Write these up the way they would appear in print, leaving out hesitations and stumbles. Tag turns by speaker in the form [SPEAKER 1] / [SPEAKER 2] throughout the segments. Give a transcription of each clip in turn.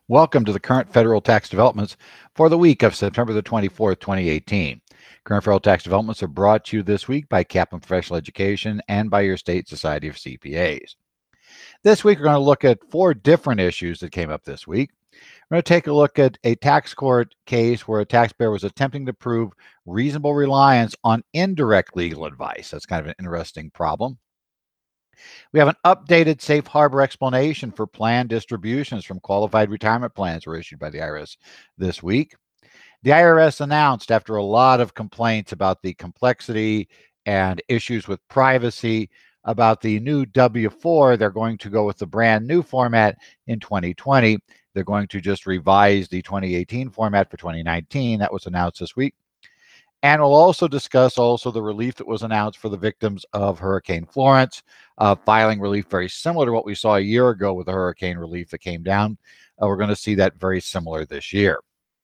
[SPEAKER 1] Welcome to the current federal tax developments for the week of September the 24th, 2018. Current federal tax developments are brought to you this week by Kaplan Professional Education and by your state Society of CPAs. This week, we're going to look at 4 different issues that came up this week. We're going to take a look at a tax court case where a taxpayer was attempting to prove reasonable reliance on indirect legal advice. That's kind of an interesting problem. We have an updated safe harbor explanation for plan distributions from qualified retirement plans were issued by the IRS this week. The IRS announced, after a lot of complaints about the complexity and issues with privacy, about the new W-4, they're going to go with the brand new format in 2020. They're going to just revise the 2018 format for 2019. That was announced this week. And we'll also discuss the relief that was announced for the victims of Hurricane Florence, filing relief very similar to what we saw a year ago with the hurricane relief that came down. We're going to see that very similar this year.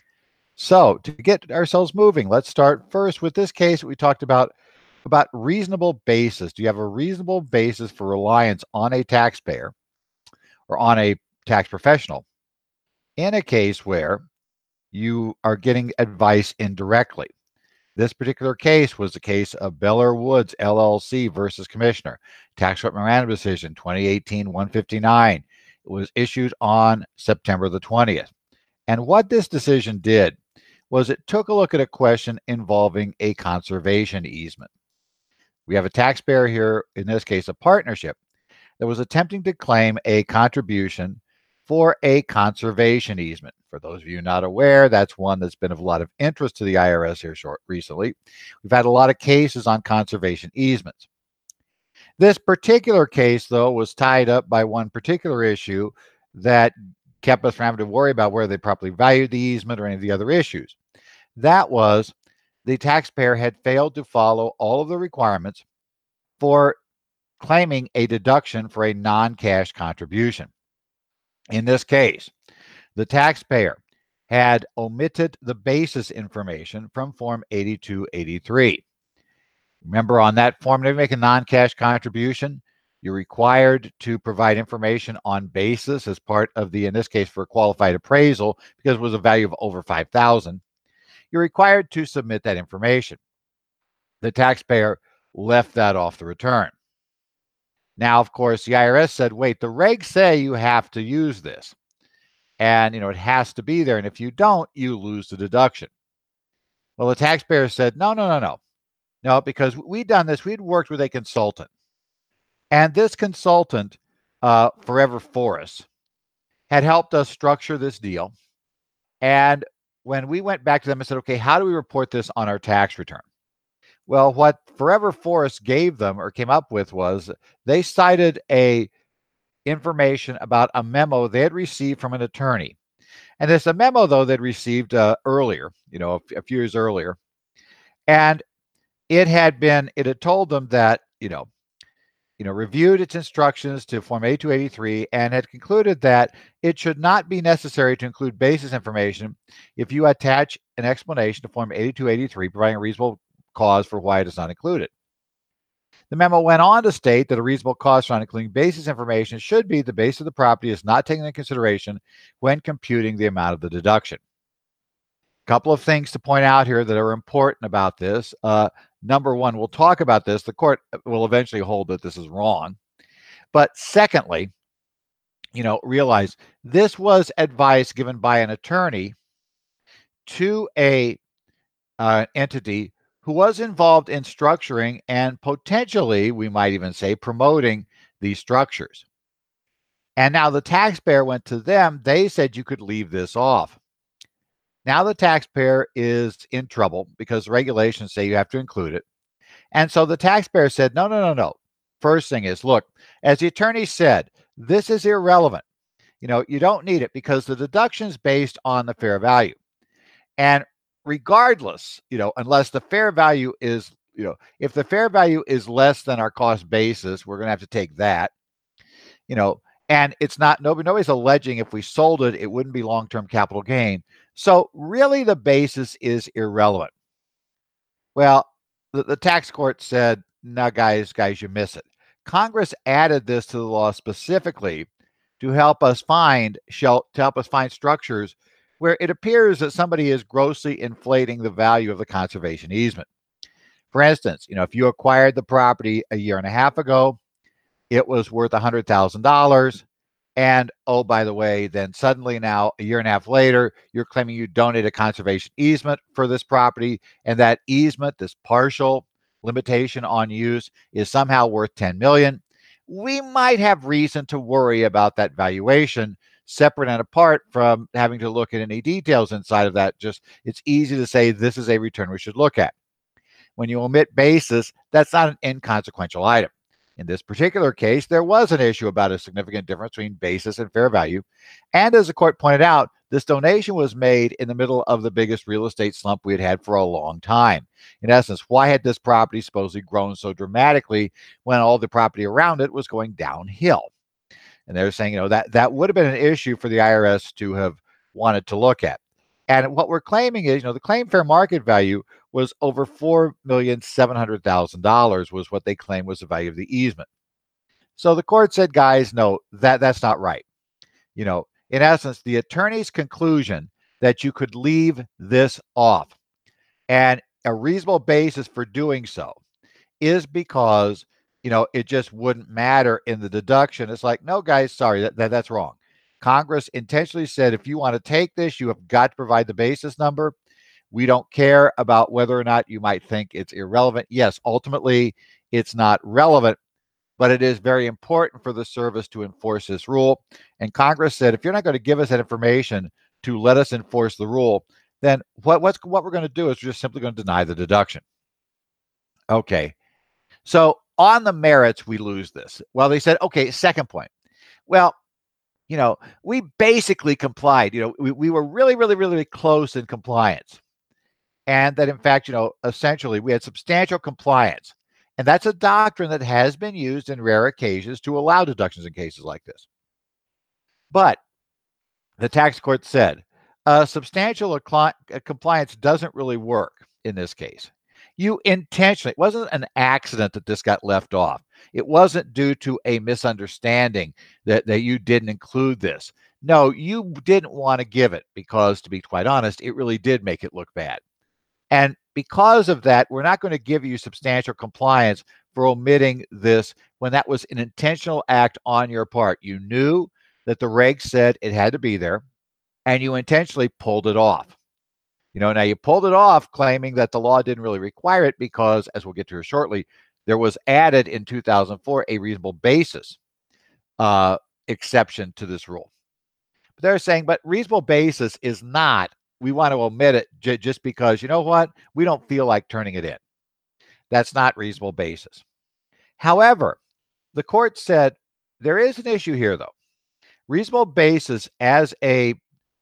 [SPEAKER 1] So to get ourselves moving, let's start first with this case we talked about reasonable basis. Do you have a reasonable basis for reliance on a taxpayer or on a tax professional in a case where you are getting advice indirectly? This particular case was the case of Beller Woods LLC versus Commissioner. Tax Court Memorandum Decision 2018-159. It was issued on September the 20th. And what this decision did was it took a look at a question involving a conservation easement. We have a taxpayer here, in this case a partnership, that was attempting to claim a contribution for a conservation easement. For those of you not aware, that's one that's been of a lot of interest to the IRS here recently. We've had a lot of cases on conservation easements. This particular case, though, was tied up by one particular issue that kept us from having to worry about whether they properly valued the easement or any of the other issues. That was the taxpayer had failed to follow all of the requirements for claiming a deduction for a non-cash contribution. In this case, the taxpayer had omitted the basis information from Form 8283. Remember, on that form, when you make a non-cash contribution, you're required to provide information on basis as part of the, in this case, for a qualified appraisal, because it was a value of over $5,000. You're required to submit that information. The taxpayer left that off the return. Now, of course, the IRS said, wait, the regs say you have to use this. And, it has to be there. And if you don't, you lose the deduction. Well, the taxpayer said, no, because we'd done this. We'd worked with a consultant. And this consultant, Forever Forests, had helped us structure this deal. And when we went back to them and said, okay, how do we report this on our tax return? Well, what Forever Forests gave them or came up with was they cited a information about a memo they had received from an attorney. And it's a memo, though, they'd received earlier, a few years earlier. And it had told them that, reviewed its instructions to Form 8283 and had concluded that it should not be necessary to include basis information if you attach an explanation to Form 8283, providing a reasonable cause for why it is not included. The memo went on to state that a reasonable cause for not including basis information should be the base of the property is not taken into consideration when computing the amount of the deduction. A couple of things to point out here that are important about this. Number one, we'll talk about this. The court will eventually hold that this is wrong. But secondly, realize this was advice given by an attorney to a entity who was involved in structuring and potentially, we might even say, promoting these structures. And now the taxpayer went to them. They said you could leave this off. Now the taxpayer is in trouble because regulations say you have to include it. And so the taxpayer said, no. First thing is, look, as the attorney said, this is irrelevant. You don't need it because the deduction is based on the fair value. And regardless, unless the fair value is, if the fair value is less than our cost basis, we're going to have to take that, and it's not, nobody's alleging if we sold it, it wouldn't be long-term capital gain. So really the basis is irrelevant. Well, the tax court said, no, guys, you miss it. Congress added this to the law specifically to help us find structures where it appears that somebody is grossly inflating the value of the conservation easement. For instance, if you acquired the property a year and a half ago, it was worth $100,000. And oh, by the way, then suddenly now, a year and a half later, you're claiming you donated a conservation easement for this property, and that easement, this partial limitation on use, is somehow worth $10 million. We might have reason to worry about that valuation, separate and apart from having to look at any details inside of that. Just it's easy to say this is a return we should look at. When you omit basis, that's not an inconsequential item. In this particular case, there was an issue about a significant difference between basis and fair value. And as the court pointed out, this donation was made in the middle of the biggest real estate slump we had had for a long time. In essence, why had this property supposedly grown so dramatically when all the property around it was going downhill? And they're saying, that would have been an issue for the IRS to have wanted to look at. And what we're claiming is, the claim fair market value was over $4,700,000 was what they claimed was the value of the easement. So the court said, guys, no, that's not right. In essence, the attorney's conclusion that you could leave this off and a reasonable basis for doing so is because, it just wouldn't matter in the deduction. It's like, no, guys, sorry, that's wrong. Congress intentionally said, if you want to take this, you have got to provide the basis number. We don't care about whether or not you might think it's irrelevant. Yes, ultimately, it's not relevant, but it is very important for the service to enforce this rule. And Congress said, if you're not going to give us that information to let us enforce the rule, then what we're going to do is we're just simply going to deny the deduction. Okay, so on the merits, we lose this. Well, they said, okay, second point. Well, we basically complied. We were really, really, really close in compliance. And that, in fact, essentially we had substantial compliance. And that's a doctrine that has been used in rare occasions to allow deductions in cases like this. But the tax court said, substantial compliance doesn't really work in this case. You intentionally, it wasn't an accident that this got left off. It wasn't due to a misunderstanding that you didn't include this. No, you didn't want to give it because, to be quite honest, it really did make it look bad. And because of that, we're not going to give you substantial compliance for omitting this when that was an intentional act on your part. You knew that the regs said it had to be there, and you intentionally pulled it off. Now you pulled it off claiming that the law didn't really require it because, as we'll get to shortly, there was added in 2004 a reasonable basis exception to this rule. But they're saying, but reasonable basis is not, we want to omit it just because, you know what, we don't feel like turning it in. That's not reasonable basis. However, the court said there is an issue here, though. Reasonable basis as a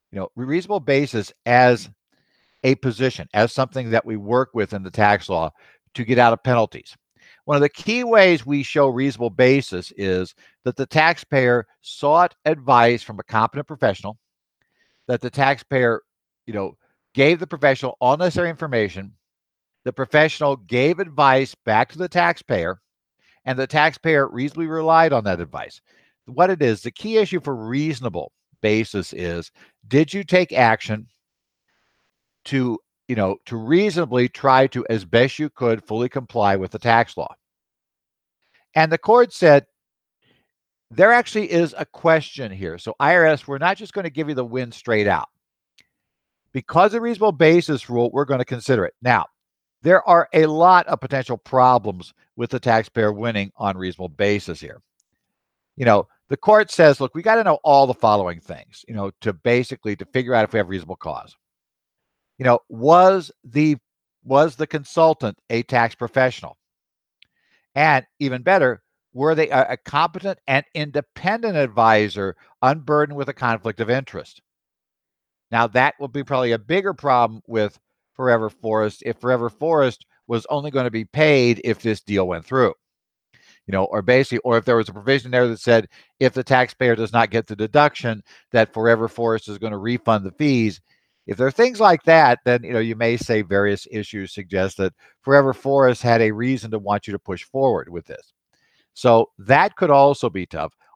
[SPEAKER 1] position, as something that we work with in the tax law to get out of penalties. One of the key ways we show reasonable basis is that the taxpayer sought advice from a competent professional, that the taxpayer, gave the professional all necessary information, the professional gave advice back to the taxpayer, and the taxpayer reasonably relied on that advice. What it is, the key issue for reasonable basis is, did you take action to reasonably try to, as best you could, fully comply with the tax law? And the court said, there actually is a question here. So IRS, we're not just going to give you the win straight out. Because of reasonable basis rule, we're going to consider it. Now, there are a lot of potential problems with the taxpayer winning on reasonable basis here. The court says, look, we got to know all the following things, to figure out if we have reasonable cause. Was the consultant a tax professional? And even better, were they a competent and independent advisor unburdened with a conflict of interest? Now, that will be probably a bigger problem with Forever Forest if Forever Forest was only going to be paid if this deal went through. Or if there was a provision there that said if the taxpayer does not get the deduction, that Forever Forest is going to refund the fees. If there are things like that, then you may say various issues suggest that Forever Forest had a reason to want you to push forward with this. So that could also be tough.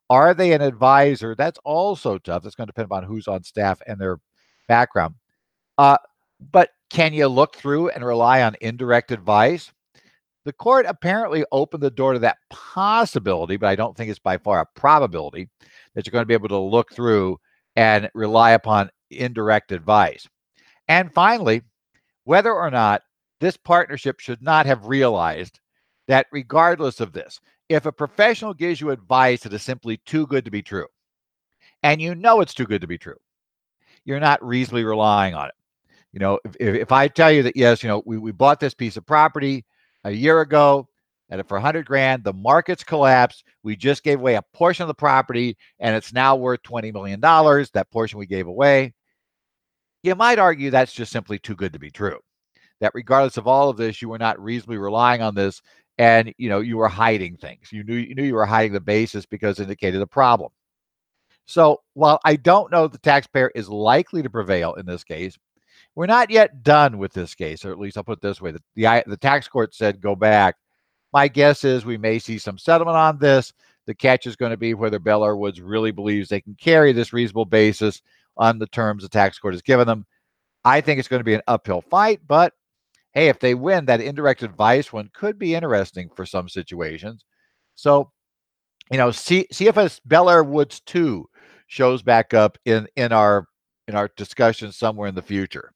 [SPEAKER 1] Are they an advisor? That's also tough. That's going to depend on who's on staff and their background. Uh, but can you look through and rely on indirect advice? The court apparently opened the door to that possibility, but I don't think it's by far a probability that you're going to be able to look through and rely upon indirect advice. And finally, whether or not this partnership should not have realized that regardless of this, if a professional gives you advice that is simply too good to be true, and you know it's too good to be true, you're not reasonably relying on it. If I tell you that, yes, we bought this piece of property a year ago at it for 100 grand, the market's collapsed. We just gave away a portion of the property and it's now worth $20 million, that portion we gave away. You might argue that's just simply too good to be true. That regardless of all of this, you were not reasonably relying on this, and you were hiding things. You knew you were hiding the basis because it indicated a problem. So while I don't know the taxpayer is likely to prevail in this case, we're not yet done with this case, or at least I'll put it this way: the tax court said go back. My guess is we may see some settlement on this. The catch is going to be whether Bellaire Woods really believes they can carry this reasonable basis on the terms the tax court has given them. I think it's going to be an uphill fight, but hey, if they win, that indirect advice one could be interesting for some situations. So, see if Bellaire Woods 2 shows back up in our discussion somewhere in the future.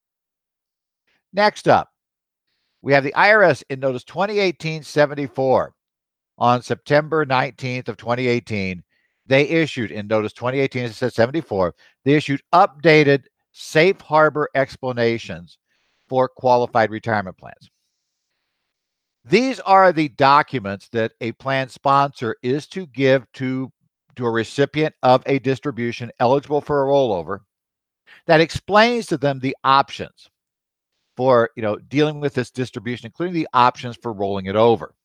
[SPEAKER 1] Next up, we have the IRS in Notice 2018-74 on September 19th of 2018. They issued in Notice 2018-74, they issued updated safe harbor explanations for qualified retirement plans. These are the documents that a plan sponsor is to give to a recipient of a distribution eligible for a rollover that explains to them the options for dealing with this distribution, including the options for rolling it over.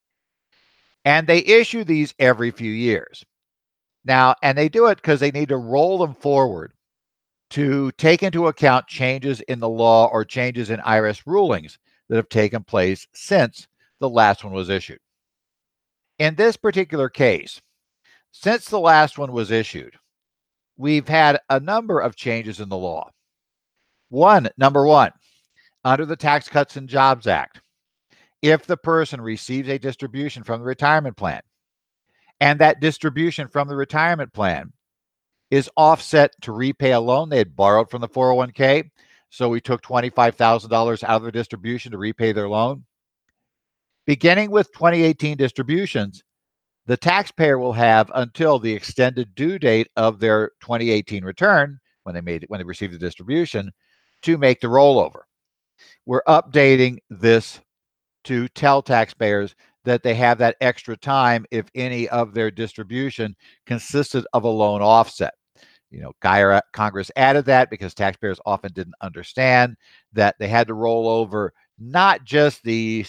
[SPEAKER 1] And they issue these every few years. Now, and they do it because they need to roll them forward to take into account changes in the law or changes in IRS rulings that have taken place since the last one was issued. In this particular case, since the last one was issued, we've had a number of changes in the law. Number one, under the Tax Cuts and Jobs Act, if the person receives a distribution from the retirement plan, and that distribution from the retirement plan is offset to repay a loan they had borrowed from the 401k, so we took $25,000 out of their distribution to repay their loan. Beginning with 2018 distributions, the taxpayer will have until the extended due date of their 2018 return, when they received the distribution, to make the rollover. We're updating this to tell taxpayers that they have that extra time if any of their distribution consisted of a loan offset. Congress added that because taxpayers often didn't understand that they had to roll over not just the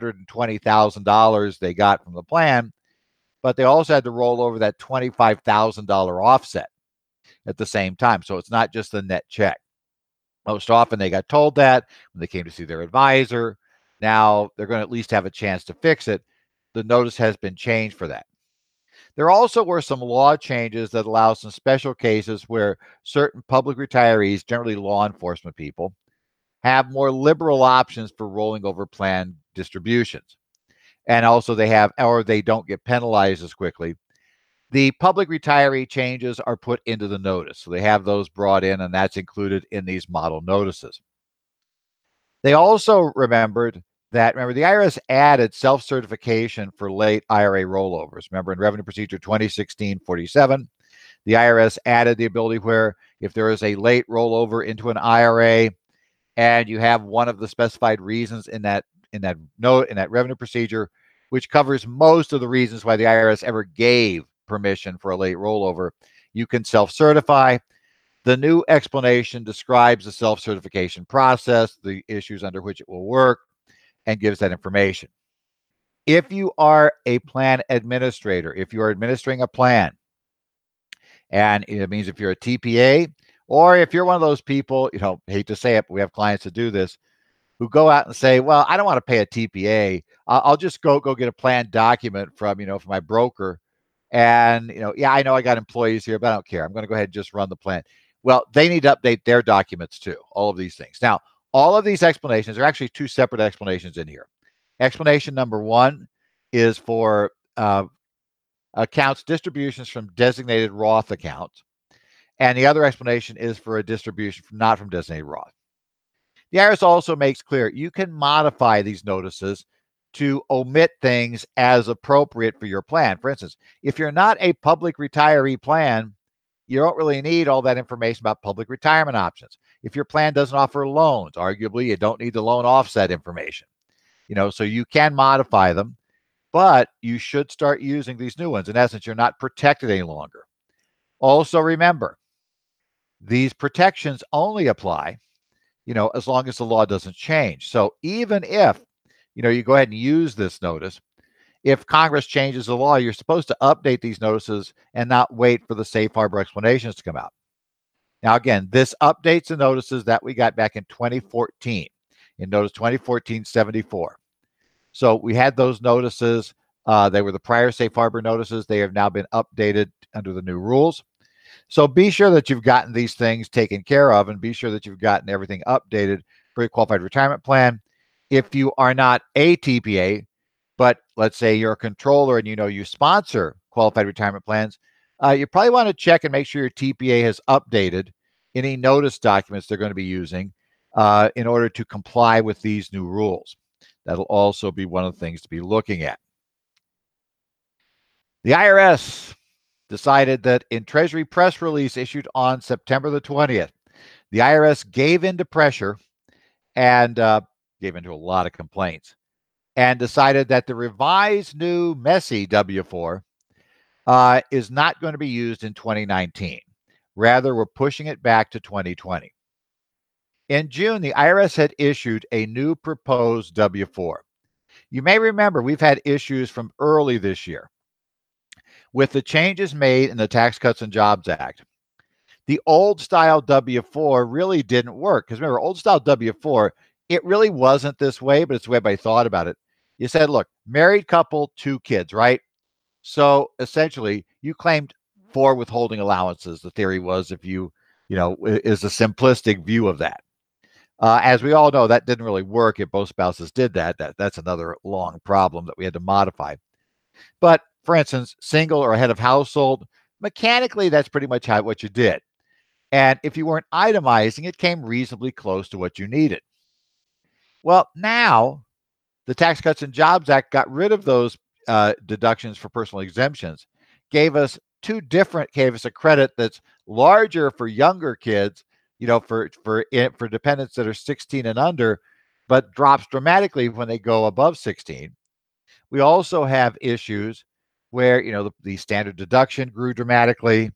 [SPEAKER 1] $620,000 they got from the plan, but they also had to roll over that $25,000 offset at the same time. So it's not just the net check. Most often they got told that when they came to see their advisor. Now they're going to at least have a chance to fix it. The notice has been changed for that. There also were some law changes that allow some special cases where certain public retirees, generally law enforcement people, have more liberal options for rolling over plan distributions. And also they don't get penalized as quickly. The public retiree changes are put into the notice. So they have those brought in, and that's included in these model notices. They also remember, the IRS added self-certification for late IRA rollovers. Remember, in Revenue Procedure 2016-47, the IRS added the ability where if there is a late rollover into an IRA and you have one of the specified reasons in that revenue procedure, which covers most of the reasons why the IRS ever gave permission for a late rollover, you can self-certify. The new explanation describes the self-certification process, the issues under which it will work, and gives that information. If you are a plan administrator, if you are administering a plan, and it means if you're a TPA, or if you're one of those people, hate to say it, but we have clients that do this, who go out and say, well, I don't want to pay a TPA. I'll just go get a plan document from my broker, And, yeah, I know I got employees here, but I don't care. I'm going to go ahead and just run the plan. Well, they need to update their documents too, all of these things. Now, all of these explanations are actually two separate explanations in here. Explanation number one is for accounts distributions from designated Roth accounts. And the other explanation is for a distribution not from designated Roth. The IRS also makes clear you can modify these notices to omit things as appropriate for your plan. For instance, if you're not a public retiree plan, you don't really need all that information about public retirement options. If your plan doesn't offer loans, arguably you don't need the loan offset information. So you can modify them, but you should start using these new ones. In essence, you're not protected any longer. Also remember, these protections only apply, as long as the law doesn't change. So even if, you go ahead and use this notice, if Congress changes the law, you're supposed to update these notices and not wait for the safe harbor explanations to come out. Now, again, this updates the notices that we got back in 2014, in Notice 2014-74. So we had those notices. They were the prior safe harbor notices. They have now been updated under the new rules. So be sure that you've gotten these things taken care of, and be sure that you've gotten everything updated for your qualified retirement plan. If you are not a TPA, but let's say you're a controller and you sponsor qualified retirement plans, you probably want to check and make sure your TPA has updated any notice documents they're going to be using in order to comply with these new rules. That'll also be one of the things to be looking at. The IRS decided that in Treasury press release issued on September the 20th, the IRS gave into pressure and gave into a lot of complaints and decided that the revised new messy W-4 is not going to be used in 2019. Rather, we're pushing it back to 2020. In June, the IRS had issued a new proposed W-4. You may remember we've had issues from early this year with the changes made in the Tax Cuts and Jobs Act. The old style W-4 really didn't work because remember, old style W-4, it really wasn't this way, but it's the way I thought about it. You said, look, married couple, 2 kids, right? So essentially, you claimed 4 withholding allowances. The theory was if is a simplistic view of that. As we all know, that didn't really work if both spouses did that. That's another long problem that we had to modify. But for instance, single or head of household, mechanically, that's pretty much what you did. And if you weren't itemizing, it came reasonably close to what you needed. Well, now the Tax Cuts and Jobs Act got rid of those deductions for personal exemptions, gave us a credit that's larger for younger kids, for dependents that are 16 and under, but drops dramatically when they go above 16. We also have issues where the standard deduction grew dramatically.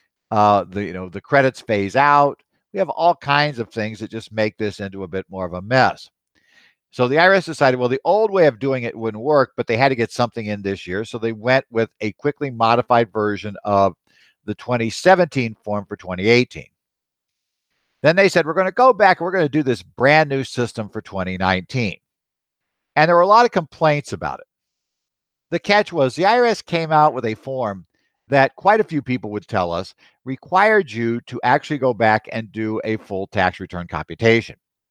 [SPEAKER 1] The credits phase out. We have all kinds of things that just make this into a bit more of a mess. So the IRS decided, well, the old way of doing it wouldn't work, but they had to get something in this year. So they went with a quickly modified version of the 2017 form for 2018. Then they said, we're going to go back and we're going to do this brand new system for 2019. And there were a lot of complaints about it. The catch was the IRS came out with a form that quite a few people would tell us required you to actually go back and do a full tax return computation.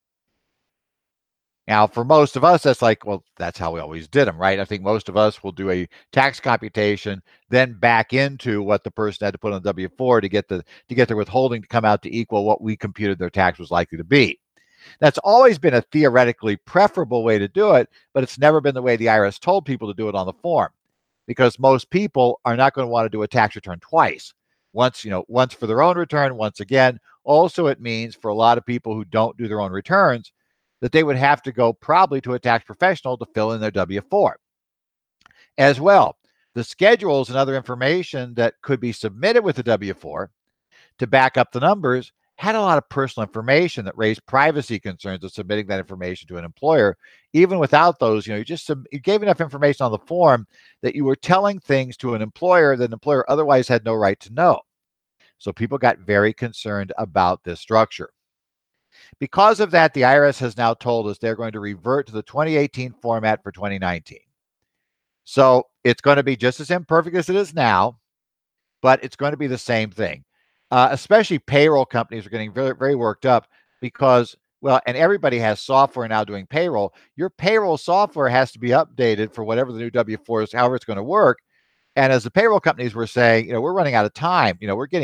[SPEAKER 1] Now, for most of us, that's like, well, that's how we always did them, right? I think most of us will do a tax computation, then back into what the person had to put on the W-4 to get their withholding to come out to equal what we computed their tax was likely to be. That's always been a theoretically preferable way to do it, but it's never been the way the IRS told people to do it on the form, because most people are not going to want to do a tax return twice. Once for their own return, once again. Also, it means for a lot of people who don't do their own returns that they would have to go probably to a tax professional to fill in their W-4. As well, the schedules and other information that could be submitted with the W-4 to back up the numbers had a lot of personal information that raised privacy concerns of submitting that information to an employer. Even without those, you gave enough information on the form that you were telling things to an employer that an employer otherwise had no right to know. So people got very concerned about this structure. Because of that, the IRS has now told us they're going to revert to the 2018 format for 2019. So it's going to be just as imperfect as it is now, but it's going to be the same thing. Especially payroll companies are getting very, very worked up because, well, and everybody has software now doing payroll. Your payroll software has to be updated for whatever the new W-4 is, however it's going to work. And as the payroll companies were saying, we're running out of time.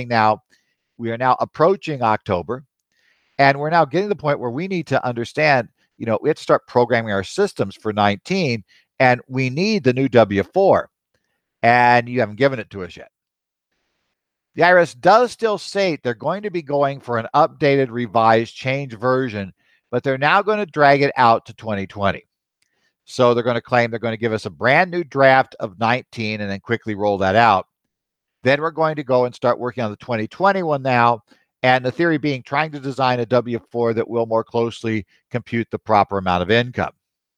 [SPEAKER 1] We are now approaching October, and we're now getting to the point where we need to understand, we have to start programming our systems for 19, and we need the new W-4, and you haven't given it to us yet. The IRS does still state they're going to be going for an updated, revised, changed version, but they're now going to drag it out to 2020. So they're going to claim they're going to give us a brand new draft of 19 and then quickly roll that out. Then we're going to go and start working on the 2021 now. And the theory being trying to design a W-4 that will more closely compute the proper amount of income.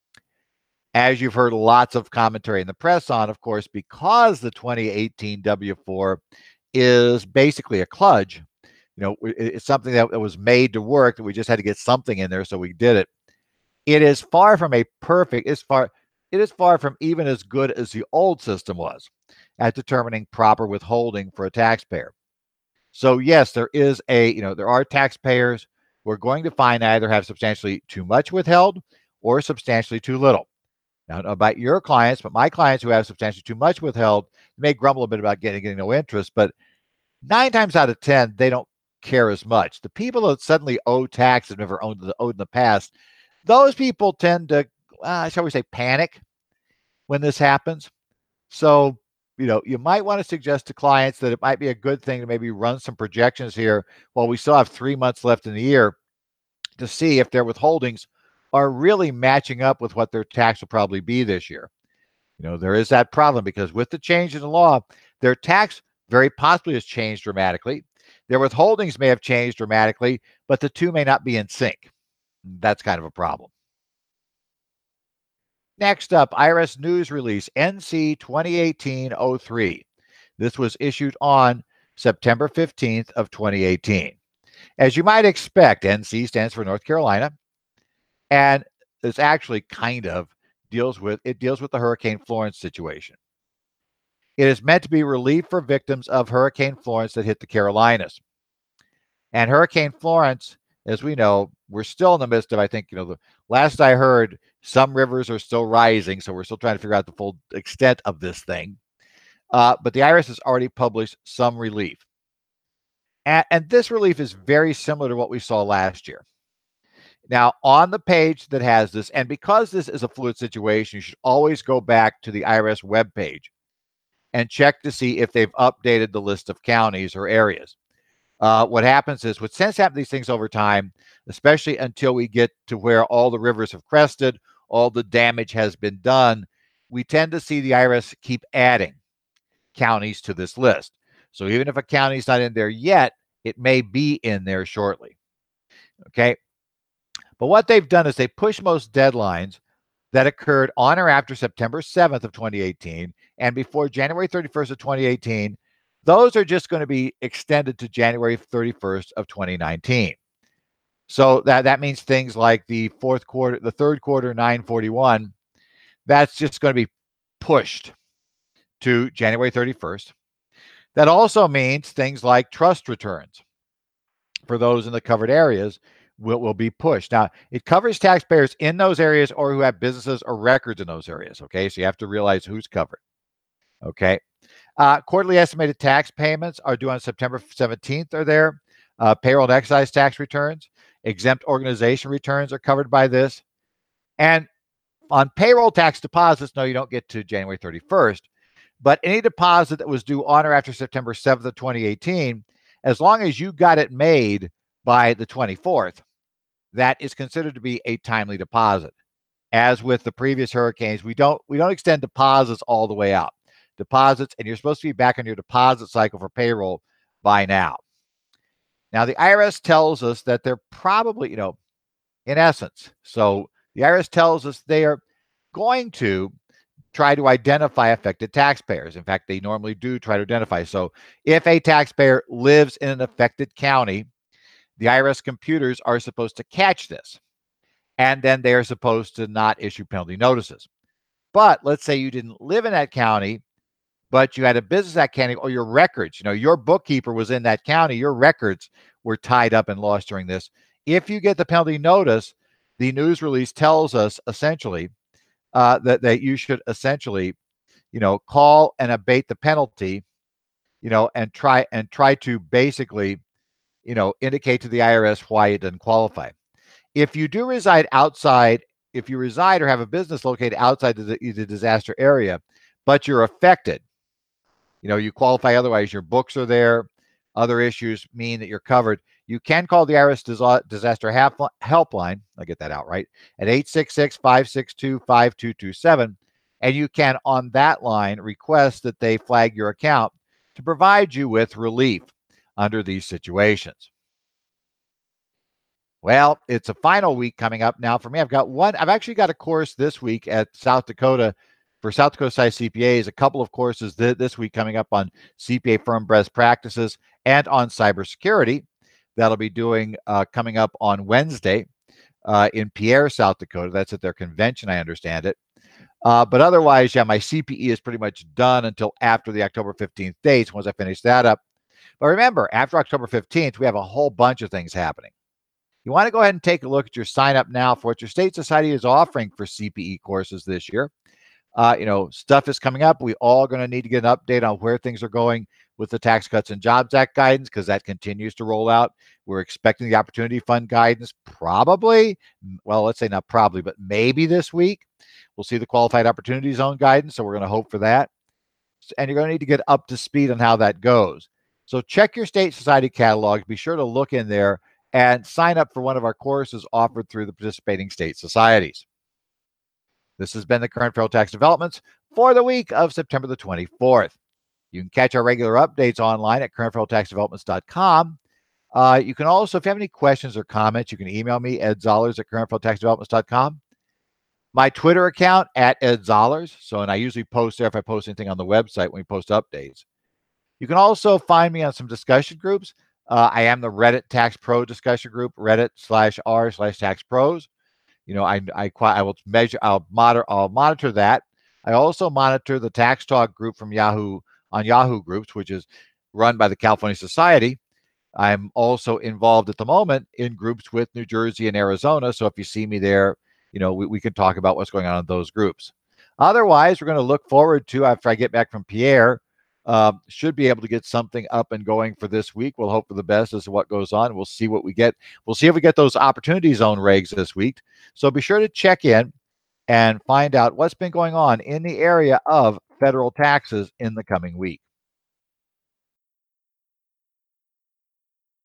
[SPEAKER 1] As you've heard lots of commentary in the press on, of course, because the 2018 W-4 is basically a kludge. It's something that was made to work, that we just had to get something in there, so we did it. It is far from a perfect, it is far from even as good as the old system was at determining proper withholding for a taxpayer. So yes, there are taxpayers who are going to find either have substantially too much withheld or substantially too little. Now, I don't know about your clients, but my clients who have substantially too much withheld may grumble a bit about getting no interest, but 9 times out of 10, they don't care as much. The people that suddenly owe tax that never owed in the past, those people tend to, shall we say, panic when this happens. So, you might want to suggest to clients that it might be a good thing to maybe run some projections here while we still have 3 months left in the year to see if their withholdings are really matching up with what their tax will probably be this year. There is that problem because with the change in the law, their tax very possibly has changed dramatically. Their withholdings may have changed dramatically, but the two may not be in sync. That's kind of a problem. Next up, IRS news release NC 2018-03. This was issued on September 15th of 2018. As you might expect, NC stands for North Carolina, and it's actually deals with the Hurricane Florence situation. It is meant to be relief for victims of Hurricane Florence that hit the Carolinas. And Hurricane Florence, as we know, we're still in the midst of, I think, the last I heard, some rivers are still rising, so we're still trying to figure out the full extent of this thing. But the IRS has already published some relief. And this relief is very similar to what we saw last year. Now, on the page that has this, and because this is a fluid situation, you should always go back to the IRS webpage and check to see if they've updated the list of counties or areas. What happens is, what tends to happen these things over time, especially until we get to where all the rivers have crested, all the damage has been done, we tend to see the IRS keep adding counties to this list. So even if a county is not in there yet, it may be in there shortly. Okay. But what they've done is they push most deadlines that occurred on or after September 7th of 2018 and before January 31st of 2018. Those are just going to be extended to January 31st of 2019. So that means things like the third quarter 941, that's just going to be pushed to January 31st. That also means things like trust returns for those in the covered areas will be pushed. Now, it covers taxpayers in those areas or who have businesses or records in those areas. Okay, so you have to realize who's covered. Okay. Quarterly estimated tax payments are due on September 17th are there. Payroll and excise tax returns, exempt organization returns are covered by this. And on payroll tax deposits, no, you don't get to January 31st, but any deposit that was due on or after September 7th of 2018, as long as you got it made by the 24th, that is considered to be a timely deposit. As with the previous hurricanes, we don't extend deposits all the way out. Deposits, and you're supposed to be back on your deposit cycle for payroll by now. Now, the IRS tells us that they're probably, in essence, so the IRS tells us they are going to try to identify affected taxpayers. In fact, they normally do try to identify. So if a taxpayer lives in an affected county, the IRS computers are supposed to catch this, and then they are supposed to not issue penalty notices. But let's say you didn't live in that county, but you had a business at county, or your records, your bookkeeper was in that county, your records were tied up and lost during this. If you get the penalty notice, the news release tells us essentially that you should essentially, call and abate the penalty, and try to basically, indicate to the IRS why it doesn't qualify. If you do reside outside, if you reside or have a business located outside the disaster area, but you're affected, you qualify otherwise, your books are there, other issues mean that you're covered, you can call the IRS disaster helpline, I get that out right, at 866-562-5227, and you can on that line request that they flag your account to provide you with relief under these situations. Well, it's a final week coming up now for me. I've actually got a course this week at South Dakota for South Dakota size CPAs, a couple of courses this week coming up on CPA firm best practices and on cybersecurity. That'll be doing coming up on Wednesday in Pierre, South Dakota. That's at their convention, I understand it. But otherwise, yeah, my CPE is pretty much done until after the October 15th dates, once I finish that up. But remember, after October 15th, we have a whole bunch of things happening. You want to go ahead and take a look at your sign up now for what your state society is offering for CPE courses this year. Stuff is coming up. We all going to need to get an update on where things are going with the Tax Cuts and Jobs Act guidance, because that continues to roll out. We're expecting the Opportunity Fund guidance probably, well, let's say not probably, but maybe this week. We'll see the Qualified Opportunity Zone guidance, so we're going to hope for that. And you're going to need to get up to speed on how that goes. So check your state society catalog. Be sure to look in there and sign up for one of our courses offered through the participating state societies. This has been the current federal tax developments for the week of September the 24th. You can catch our regular updates online at currentfederaltaxdevelopments.com. You can also, if you have any questions or comments, you can email me, Ed Zollers at currentfederaltaxdevelopments.com. My Twitter account at Ed Zollers. And I usually post there if I post anything on the website when we post updates. You can also find me on some discussion groups. I am the Reddit Tax Pro discussion group, Reddit/r/Tax Pros. I'll monitor that. I also monitor the Tax Talk group from Yahoo on Yahoo Groups, which is run by the California Society. I'm also involved at the moment in groups with New Jersey and Arizona. So if you see me there, we can talk about what's going on in those groups. Otherwise, we're going to look forward to, after I get back from Pierre, should be able to get something up and going for this week. We'll hope for the best as to what goes on. We'll see what we get. We'll see if we get those Opportunity Zone regs this week. So be sure to check in and find out what's been going on in the area of federal taxes in the coming week.